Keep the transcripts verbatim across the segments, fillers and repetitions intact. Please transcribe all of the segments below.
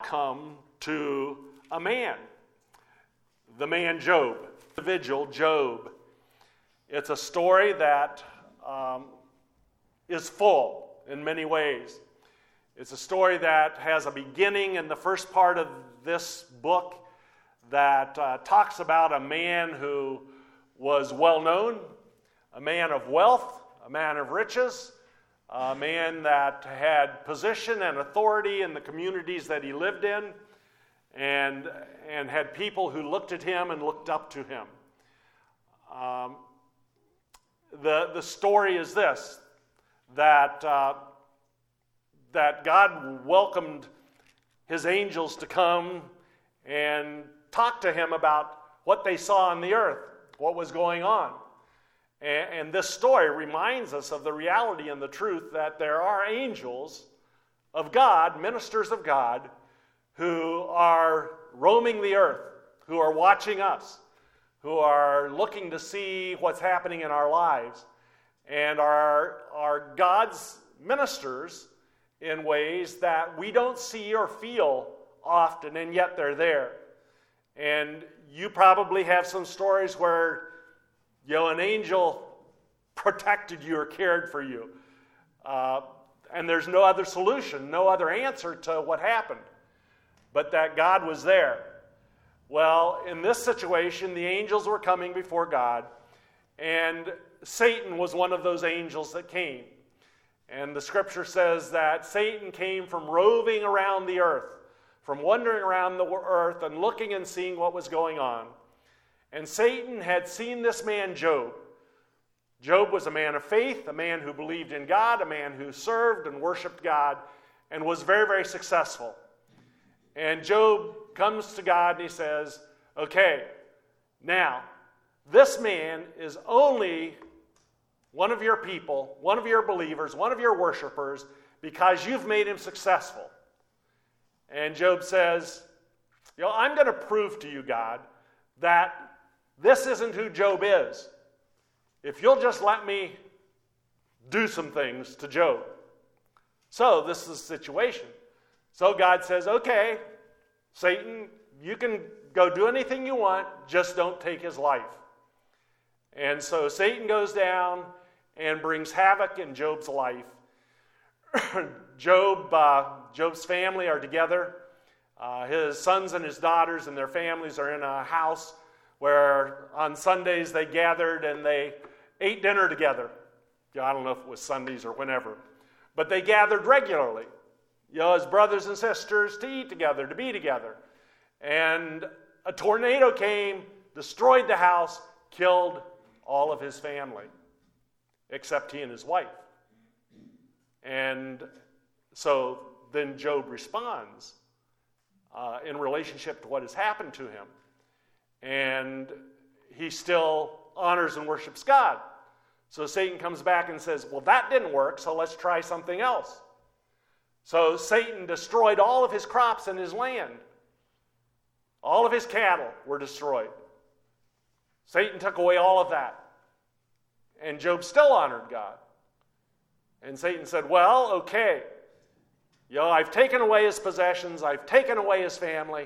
come to a man, the man Job, the individual Job. It's a story that um, is full in many ways. It's a story that has a beginning in the first part of this book that uh, talks about a man who was well known, a man of wealth, a man of riches, a man that had position and authority in the communities that he lived in, and, and had people who looked at him and looked up to him. Um, the, the story is this, that, uh, that God welcomed his angels to come and talk to him about what they saw on the earth, what was going on. And, and this story reminds us of the reality and the truth that there are angels of God, ministers of God, who are roaming the earth, who are watching us, who are looking to see what's happening in our lives, and are, are God's ministers in ways that we don't see or feel often, and yet they're there. And you probably have some stories where, you know, an angel protected you or cared for you. Uh, and there's no other solution, no other answer to what happened, but that God was there. Well, in this situation, the angels were coming before God, and Satan was one of those angels that came. And the scripture says that Satan came from roving around the earth, from wandering around the earth and looking and seeing what was going on. And Satan had seen this man Job. Job was a man of faith, a man who believed in God, a man who served and worshiped God, and was very, very successful. And Job comes to God and he says, okay, now, this man is only one of your people, one of your believers, one of your worshipers, because you've made him successful. And Job says, you know, I'm going to prove to you, God, that this isn't who Job is. If you'll just let me do some things to Job. So this is the situation. So God says, okay, Satan, you can go do anything you want, just don't take his life. And so Satan goes down and brings havoc in Job's life. Job, uh, Job's family are together. Uh, his sons and his daughters and their families are in a house where on Sundays they gathered and they ate dinner together. You know, I don't know if it was Sundays or whenever, but they gathered regularly, you know, as brothers and sisters to eat together, to be together. And a tornado came, destroyed the house, killed all of his family, except he and his wife. And so then Job responds uh, in relationship to what has happened to him. And he still honors and worships God. So Satan comes back and says, well, that didn't work, so let's try something else. So Satan destroyed all of his crops in his land. All of his cattle were destroyed. Satan took away all of that. And Job still honored God. And Satan said, well, okay, you know, I've taken away his possessions, I've taken away his family.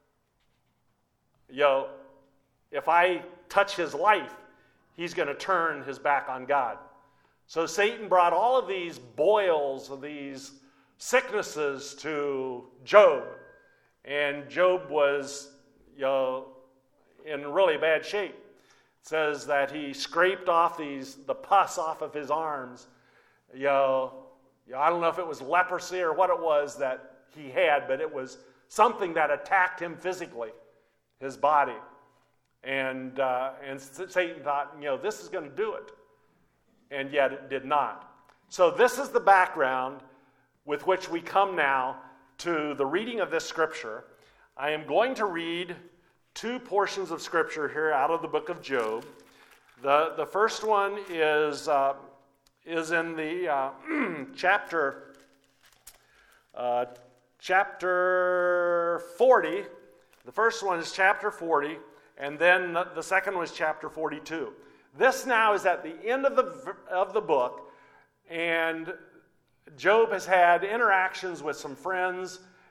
You know, if I touch his life, he's going to turn his back on God. So Satan brought all of these boils, these sicknesses to Job. And Job was, you know, in really bad shape. It says that he scraped off these the pus off of his arms. You know, you know, I don't know if it was leprosy or what it was that he had, but it was something that attacked him physically, his body. And uh, and Satan thought, you know, this is going to do it. And yet it did not. So this is the background with which we come now to the reading of this scripture. I am going to read two portions of scripture here out of the book of Job. The, the first one is, uh, is in the uh, chapter, uh, chapter forty. The first one is chapter forty. And then the second was chapter forty-two. This now is at the end of the of the book, and Job has had interactions with some friends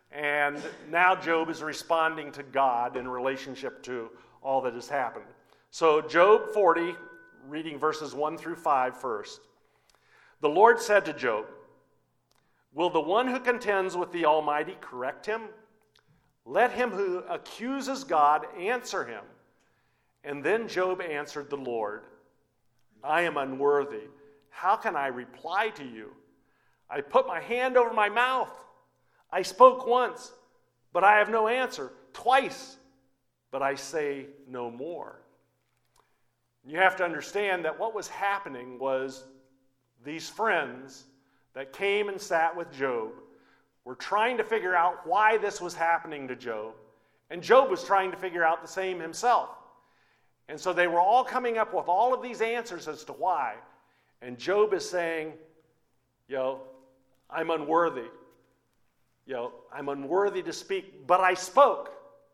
And now Job is responding to God in relationship to all that has happened. So Job forty, reading verses one through five first. The Lord said to Job, "Will the one who contends with the Almighty correct him? Let him who accuses God answer him." And then Job answered the Lord, "I am unworthy. How can I reply to you? I put my hand over my mouth. I spoke once, but I have no answer. Twice, but I say no more." You have to understand that what was happening was these friends that came and sat with Job were trying to figure out why this was happening to Job. And Job was trying to figure out the same himself. And so they were all coming up with all of these answers as to why. And Job is saying, you know, I'm unworthy. You know, I'm unworthy to speak, but I spoke.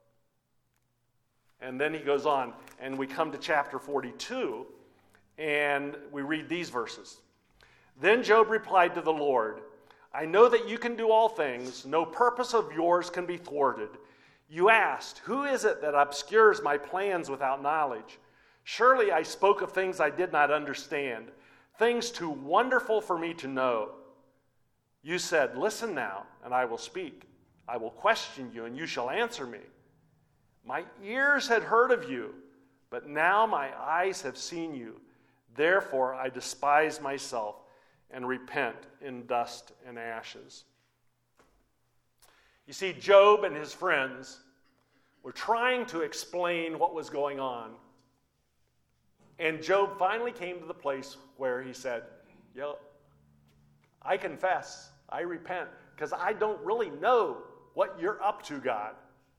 And then he goes on, and we come to chapter forty-two, and we read these verses. Then Job replied to the Lord, "I know that you can do all things. No purpose of yours can be thwarted. You asked, 'Who is it that obscures my plans without knowledge?' Surely I spoke of things I did not understand, things too wonderful for me to know. You said, 'Listen now, and I will speak. I will question you, and you shall answer me.' My ears had heard of you, but now my eyes have seen you. Therefore I despise myself and repent in dust and ashes." You see, Job and his friends were trying to explain what was going on. And Job finally came to the place where he said, you know, I confess, I repent, because I don't really know what you're up to, God.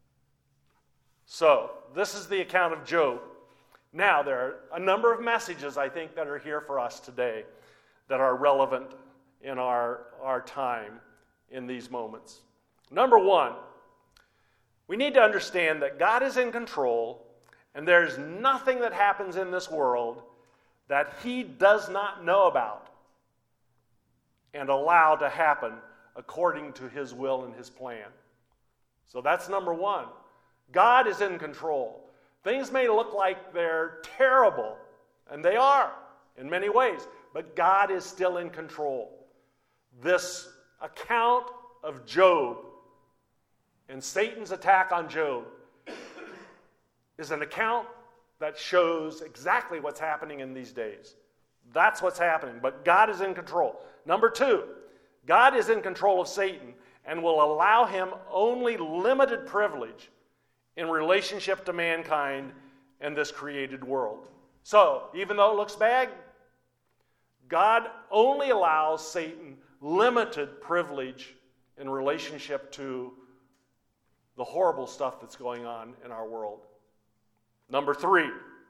So, this is the account of Job. Now, there are a number of messages, I think, that are here for us today that are relevant in our, our time in these moments. Number one, we need to understand that God is in control, and there's nothing that happens in this world that he does not know about and allow to happen according to his will and his plan. So that's number one. God is in control. Things may look like they're terrible, and they are in many ways, but God is still in control. This account of Job and Satan's attack on Job is an account that shows exactly what's happening in these days. That's what's happening, but God is in control. Number two, God is in control of Satan and will allow him only limited privilege in relationship to mankind and this created world. So, even though it looks bad, God only allows Satan limited privilege in relationship to the horrible stuff that's going on in our world. Number three,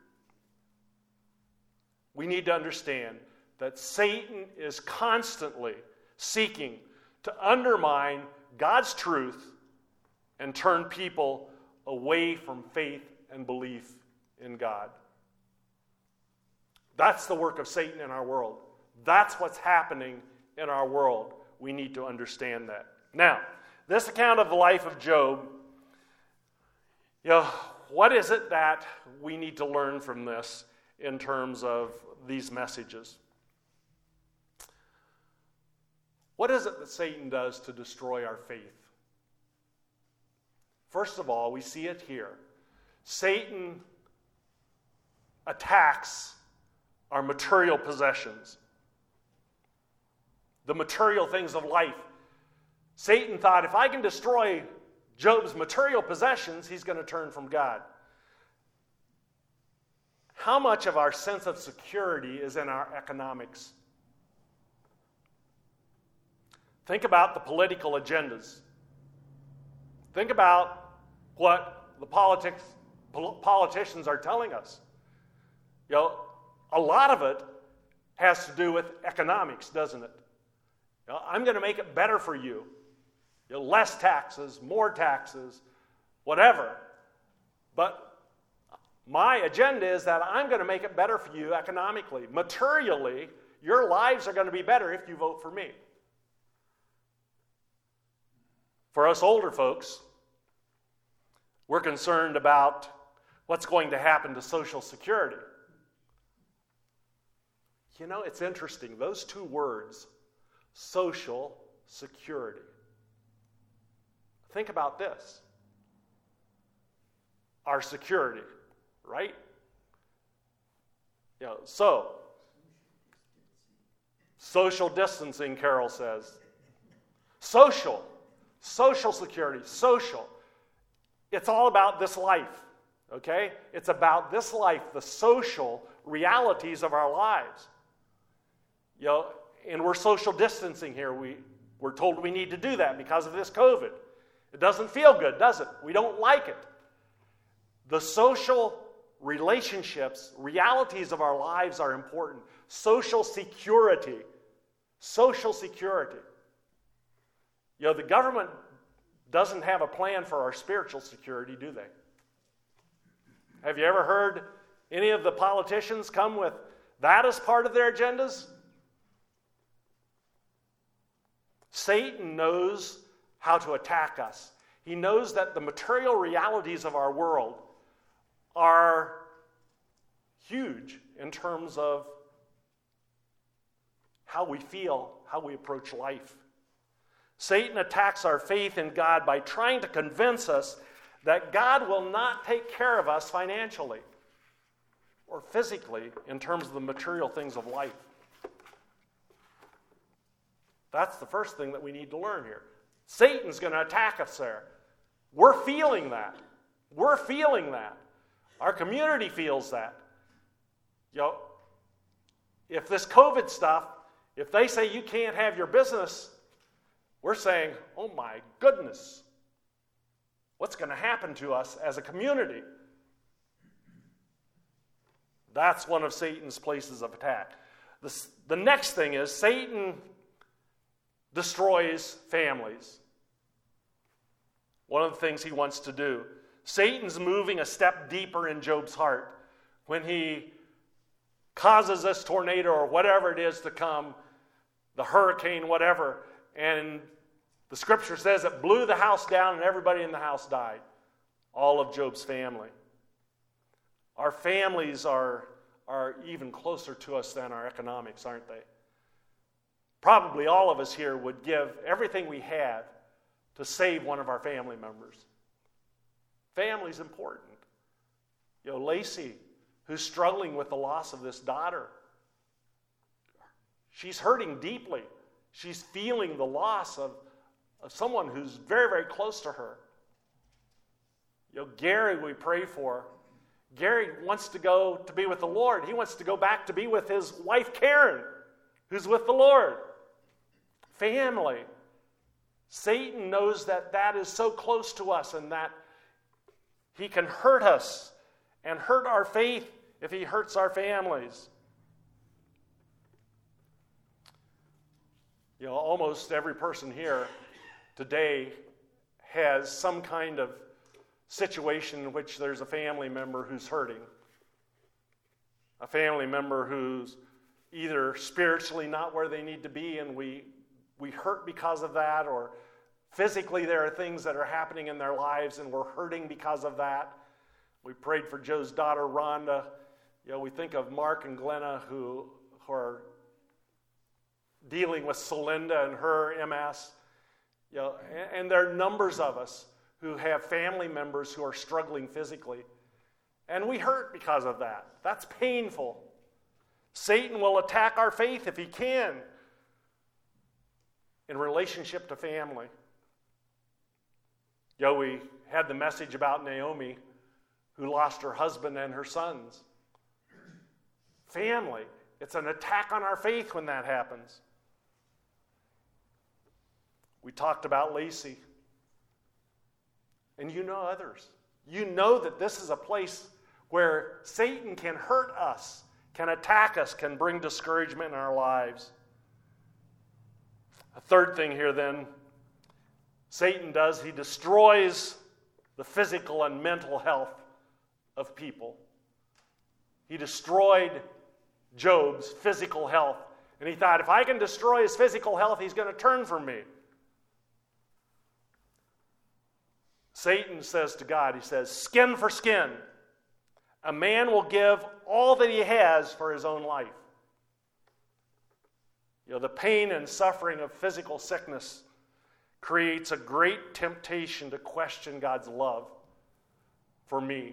we need to understand that Satan is constantly seeking to undermine God's truth and turn people away from faith and belief in God. That's the work of Satan in our world. That's what's happening in our world. We need to understand that. Now, this account of the life of Job, you know, what is it that we need to learn from this in terms of these messages? What is it that Satan does to destroy our faith? First of all, we see it here. Satan attacks our material possessions, the material things of life. Satan thought, if I can destroy Job's material possessions, he's going to turn from God. How much of our sense of security is in our economics? Think about the political agendas. Think about what the politics, politicians are telling us. You know, a lot of it has to do with economics, doesn't it? You know, I'm going to make it better for you. You know, less taxes, more taxes, whatever. But my agenda is that I'm going to make it better for you economically. Materially, your lives are going to be better if you vote for me. For us older folks, we're concerned about what's going to happen to Social Security. You know, it's interesting. Those two words, Social Security. Think about this. Our security, right? You know, so, social distancing, Carol says. Social. Social security. Social. It's all about this life, okay? It's about this life, the social realities of our lives. You know, and we're social distancing here. We, we're told we need to do that because of this COVID. It doesn't feel good, does it? We don't like it. The social relationships, realities of our lives are important. Social security. Social security. You know, the government doesn't have a plan for our spiritual security, do they? Have you ever heard any of the politicians come with that as part of their agendas? Satan knows how to attack us. He knows that the material realities of our world are huge in terms of how we feel, how we approach life. Satan attacks our faith in God by trying to convince us that God will not take care of us financially or physically in terms of the material things of life. That's the first thing that we need to learn here. Satan's going to attack us there. We're feeling that. We're feeling that. Our community feels that. You know, if this COVID stuff, if they say you can't have your business, we're saying, oh my goodness, what's going to happen to us as a community? That's one of Satan's places of attack. The, the next thing is Satan destroys families. One of the things he wants to do. Satan's moving a step deeper in Job's heart when he causes this tornado or whatever it is to come, the hurricane, whatever, and the scripture says it blew the house down and everybody in the house died. All of Job's family. Our families are, are even closer to us than our economics, aren't they? Probably all of us here would give everything we had to save one of our family members. Family's important. You know, Lacey, who's struggling with the loss of this daughter, she's hurting deeply. She's feeling the loss of, of someone who's very, very close to her. You know, Gary, we pray for. Gary wants to go to be with the Lord. He wants to go back to be with his wife, Karen, who's with the Lord. Family. Satan knows that that is so close to us and that he can hurt us and hurt our faith if he hurts our families. You know, almost every person here today has some kind of situation in which there's a family member who's hurting. A family member who's either spiritually not where they need to be and we we hurt because of that, or physically there are things that are happening in their lives and we're hurting because of that. We prayed for Joe's daughter, Rhonda. You know, we think of Mark and Glenna who, who are dealing with Celinda and her M S. You know, and, and there are numbers of us who have family members who are struggling physically. And we hurt because of that. That's painful. Satan will attack our faith if he can in relationship to family. You know, we had the message about Naomi who lost her husband and her sons. Family. It's an attack on our faith when that happens. We talked about Lacey. And you know others. You know that this is a place where Satan can hurt us, can attack us, can bring discouragement in our lives. A third thing here then, Satan does, he destroys the physical and mental health of people. He destroyed Job's physical health. And he thought, if I can destroy his physical health, he's going to turn from me. Satan says to God, he says, skin for skin. A man will give all that he has for his own life. You know, the pain and suffering of physical sickness creates a great temptation to question God's love for me.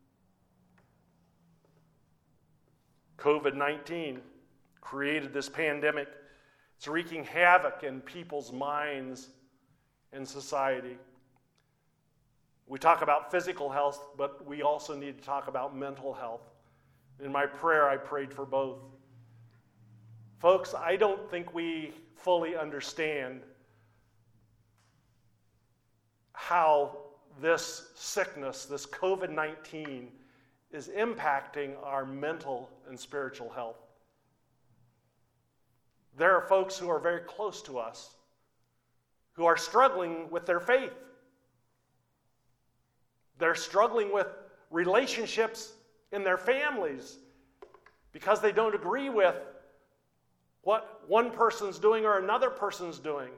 covid nineteen created this pandemic. It's wreaking havoc in people's minds and society. We talk about physical health, but we also need to talk about mental health. In my prayer, I prayed for both. Folks, I don't think we fully understand how this sickness, this covid nineteen, is impacting our mental and spiritual health. There are folks who are very close to us who are struggling with their faith. They're struggling with relationships in their families because they don't agree with what one person's doing or another person's doing.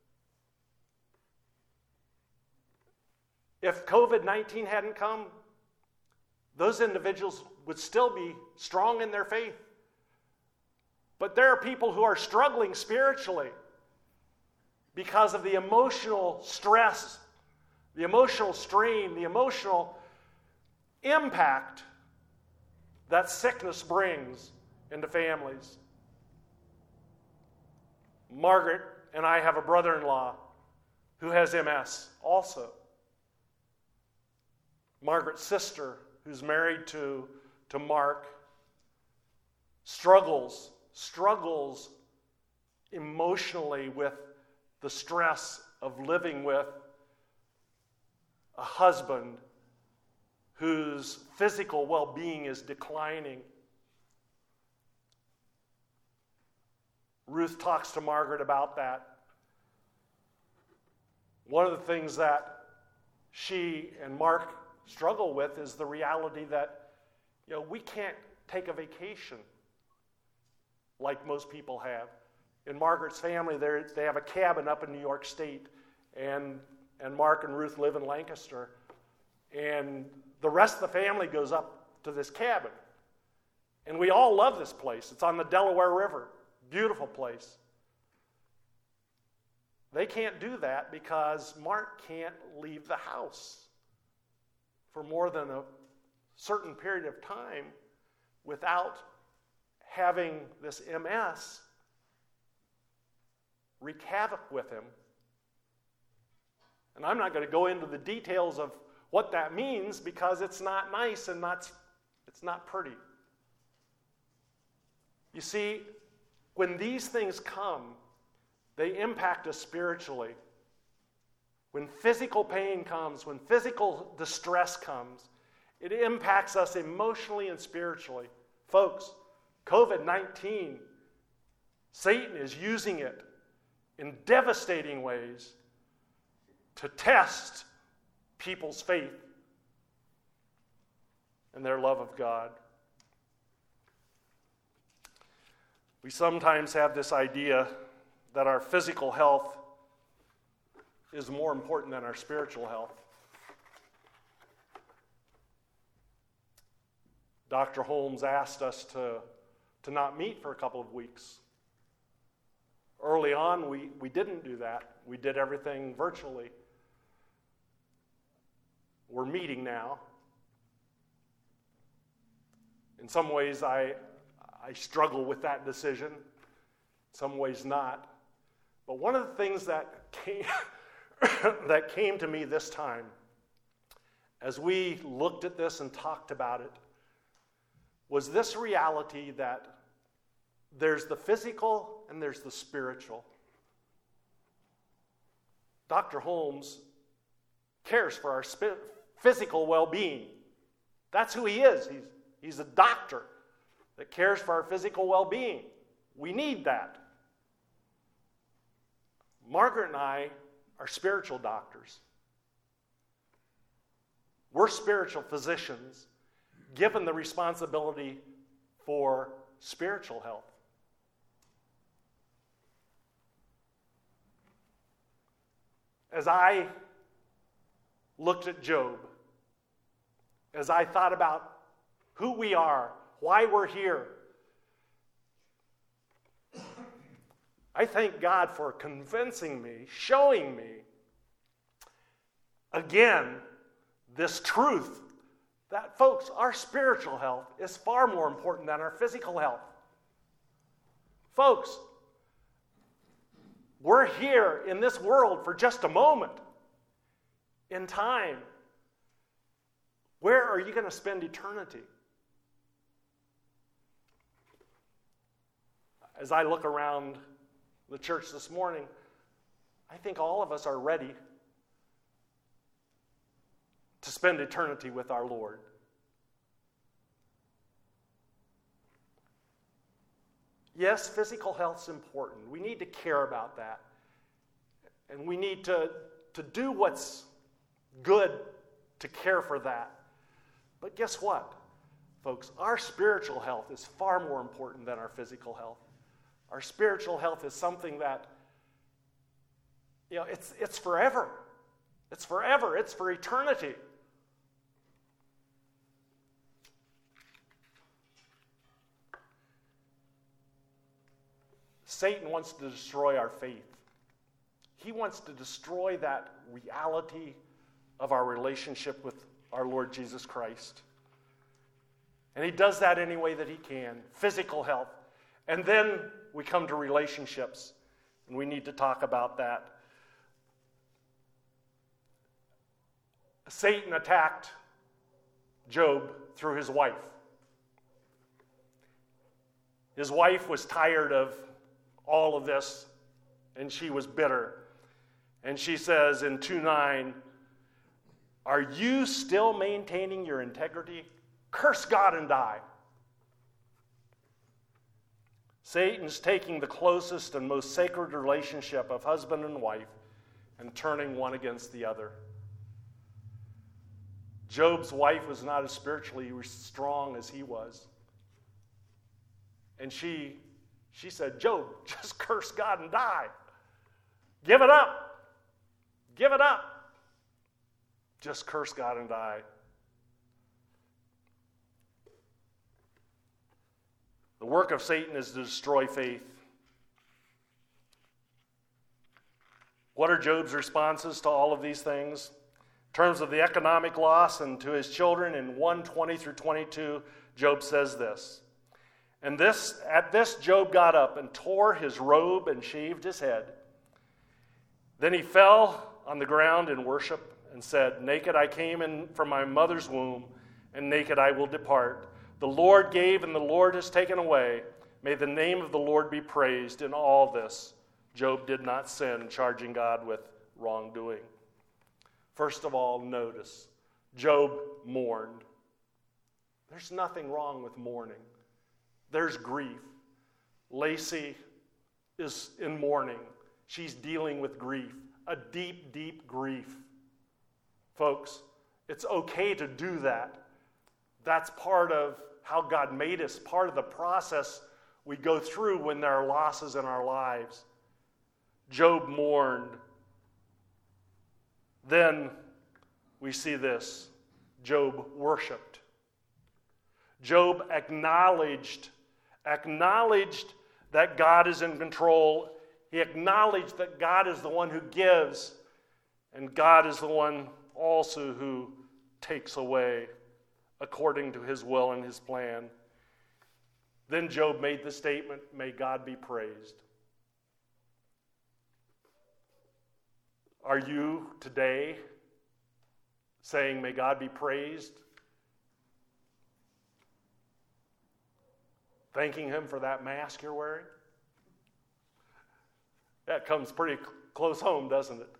If covid nineteen hadn't come, those individuals would still be strong in their faith. But there are people who are struggling spiritually because of the emotional stress, the emotional strain, the emotional impact that sickness brings into families. Margaret and I have a brother-in-law who has M S also. Margaret's sister, who's married to, to Mark, struggles, struggles emotionally with the stress of living with a husband whose physical well-being is declining. Ruth talks to Margaret about that. One of the things that she and Mark struggle with is the reality that, you know, we can't take a vacation like most people have. In Margaret's family, they have a cabin up in New York State, and, and Mark and Ruth live in Lancaster, and the rest of the family goes up to this cabin. And we all love this place. It's on the Delaware River. Beautiful place. They can't do that because Mark can't leave the house for more than a certain period of time without having this M S wreak havoc with him. And I'm not going to go into the details of what that means because it's not nice and not, it's not pretty. You see, when these things come, they impact us spiritually. When physical pain comes, when physical distress comes, it impacts us emotionally and spiritually. Folks, covid nineteen, Satan is using it in devastating ways to test people's faith and their love of God. We sometimes have this idea that our physical health is more important than our spiritual health. Doctor Holmes asked us to, to not meet for a couple of weeks. Early on, we, we didn't do that. We did everything virtually. We're meeting now. In some ways, I, I struggle with that decision. In some ways, not. But one of the things that came, that came to me this time, as we looked at this and talked about it, was this reality that there's the physical and there's the spiritual. Doctor Holmes cares for our sp- physical well-being. That's who he is. He's, he's a doctor that cares for our physical well-being. We need that. Margaret and I are spiritual doctors. We're spiritual physicians given the responsibility for spiritual health. As I looked at Job, as I thought about who we are, why we're here, I thank God for convincing me, showing me, again, this truth that, folks, our spiritual health is far more important than our physical health. Folks, we're here in this world for just a moment in time. Where are you going to spend eternity? As I look around the church this morning, I think all of us are ready to spend eternity with our Lord. Yes, physical health is important. We need to care about that. And we need to, to do what's good to care for that. But guess what, folks? Our spiritual health is far more important than our physical health. Our spiritual health is something that, you know, it's, it's forever. It's forever. It's for eternity. Satan wants to destroy our faith. He wants to destroy that reality of our relationship with our Lord Jesus Christ. And he does that any way that he can. Physical health. And then we come to relationships. And we need to talk about that. Satan attacked Job through his wife. His wife was tired of all of this, and she was bitter. And she says in two nine, "Are you still maintaining your integrity? Curse God and die." Satan's taking the closest and most sacred relationship of husband and wife and turning one against the other. Job's wife was not as spiritually strong as he was. And she She said, "Job, just curse God and die. Give it up. Give it up. Just curse God and die." The work of Satan is to destroy faith. What are Job's responses to all of these things? In terms of the economic loss and to his children, in one twenty through twenty-two, Job says this. And this, at this, Job got up and tore his robe and shaved his head. Then he fell on the ground in worship and said, "Naked I came in from my mother's womb, and naked I will depart. The Lord gave, and the Lord has taken away. May the name of the Lord be praised in all this." Job did not sin, charging God with wrongdoing. First of all, notice, Job mourned. There's nothing wrong with mourning. There's grief. Lacey is in mourning. She's dealing with grief, a deep, deep grief. Folks, it's okay to do that. That's part of how God made us, part of the process we go through when there are losses in our lives. Job mourned. Then we see this. Job worshiped. Job acknowledged acknowledged that God is in control. He acknowledged that God is the one who gives, and God is the one also who takes away according to his will and his plan. Then Job made the statement, "May God be praised." Are you today saying, "May God be praised"? Thanking him for that mask you're wearing? That comes pretty close home, doesn't it?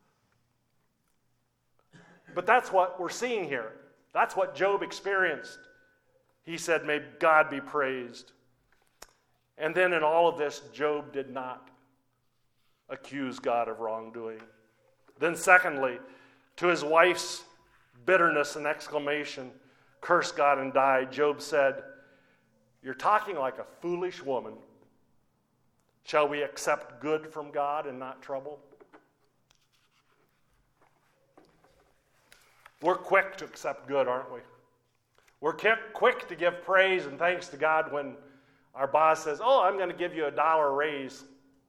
But that's what we're seeing here. That's what Job experienced. He said, "May God be praised." And then in all of this, Job did not accuse God of wrongdoing. Then secondly, to his wife's bitterness and exclamation, "Curse God and die," Job said, "You're talking like a foolish woman. Shall we accept good from God and not trouble?" We're quick to accept good, aren't we? We're quick to give praise and thanks to God when our boss says, oh, I'm going to give you a dollar raise.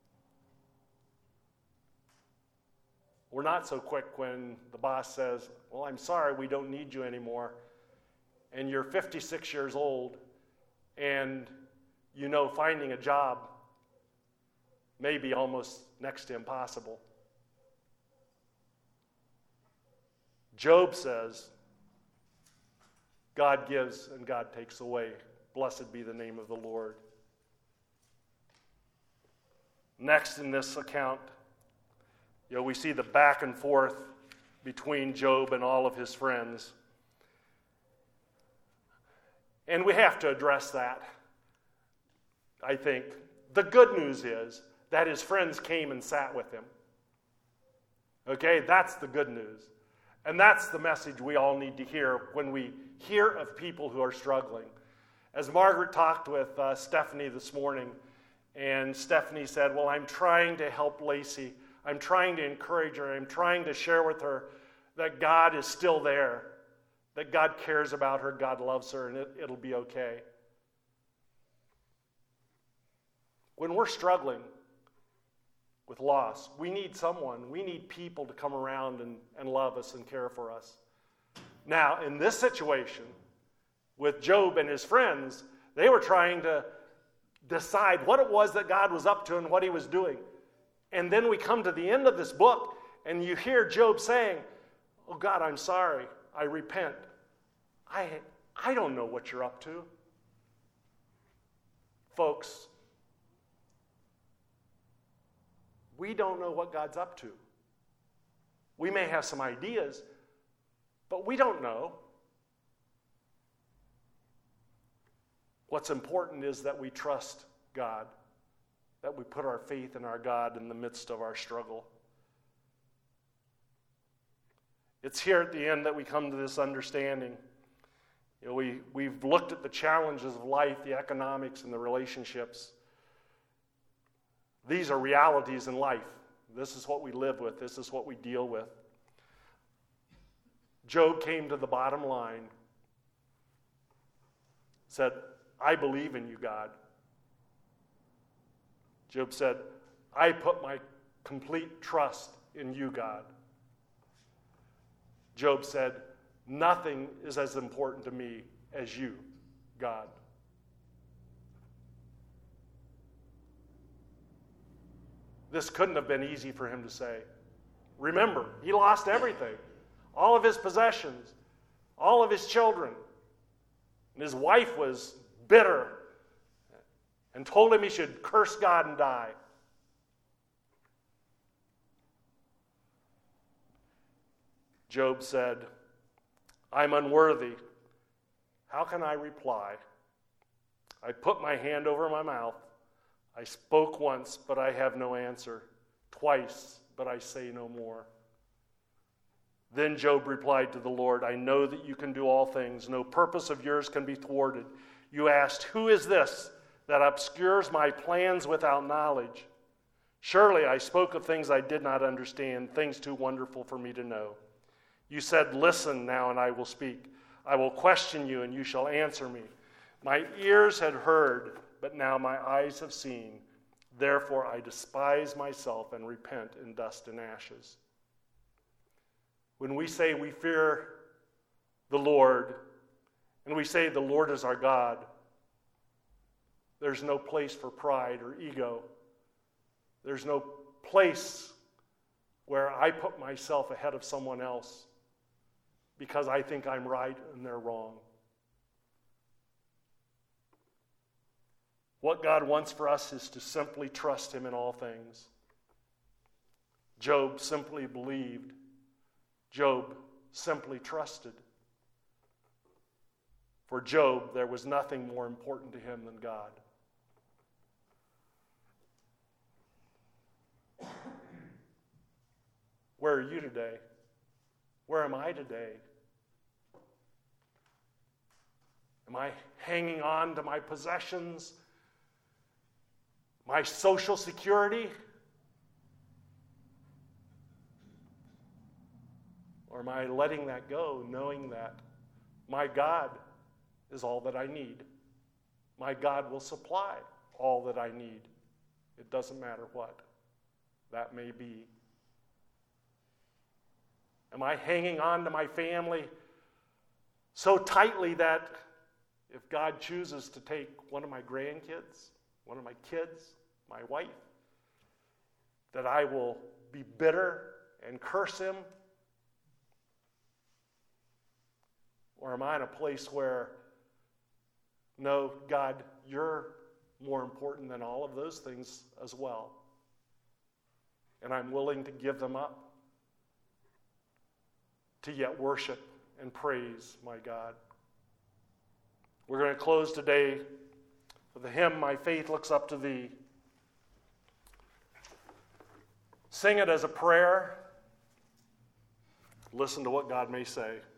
We're not so quick when the boss says, well, I'm sorry, we don't need you anymore. And you're fifty-six years old, and you know finding a job may be almost next to impossible. Job says, God gives and God takes away. Blessed be the name of the Lord. Next in this account, you know, we see the back and forth between Job and all of his friends. And we have to address that, I think. The good news is that his friends came and sat with him. Okay, that's the good news. And that's the message we all need to hear when we hear of people who are struggling. As Margaret talked with uh, Stephanie this morning, and Stephanie said, well, I'm trying to help Lacey. I'm trying to encourage her. I'm trying to share with her that God is still there, that God cares about her, God loves her, and it, it'll be okay. When we're struggling with loss, we need someone, we need people to come around and, and love us and care for us. Now, in this situation, with Job and his friends, they were trying to decide what it was that God was up to and what he was doing. And then we come to the end of this book, and you hear Job saying, oh God, I'm sorry, I repent. I, I don't know what you're up to. Folks, we don't know what God's up to. We may have some ideas, but we don't know. What's important is that we trust God, that we put our faith in our God in the midst of our struggle. It's here at the end that we come to this understanding. You know, we, we've looked at the challenges of life, the economics, and the relationships. These are realities in life. This is what we live with. This is what we deal with. Job came to the bottom line, said, I believe in you, God. Job said, I put my complete trust in you, God. Job said, nothing is as important to me as you, God. This couldn't have been easy for him to say. Remember, he lost everything. All of his possessions, all of his children. And his wife was bitter and told him he should curse God and die. Job said, I'm unworthy. How can I reply? I put my hand over my mouth. I spoke once, but I have no answer. Twice, but I say no more. Then Job replied to the Lord, I know that you can do all things. No purpose of yours can be thwarted. You asked, who is this that obscures my plans without knowledge? Surely I spoke of things I did not understand, things too wonderful for me to know. You said, listen now, and I will speak. I will question you, and you shall answer me. My ears had heard, but now my eyes have seen. Therefore I despise myself and repent in dust and ashes. When we say we fear the Lord, and we say the Lord is our God, there's no place for pride or ego. There's no place where I put myself ahead of someone else because I think I'm right and they're wrong. What God wants for us is to simply trust him in all things. Job simply believed. Job simply trusted. For Job, there was nothing more important to him than God. Where are you today? Where am I today? Am I hanging on to my possessions? My social security? Or am I letting that go, knowing that my God is all that I need? My God will supply all that I need. It doesn't matter what that may be. Am I hanging on to my family so tightly that if God chooses to take one of my grandkids, one of my kids, my wife, that I will be bitter and curse him? Or am I in a place where, no, God, you're more important than all of those things as well, and I'm willing to give them up to yet worship and praise my God? We're going to close today with the hymn, My Faith Looks Up to Thee. Sing it as a prayer. Listen to what God may say.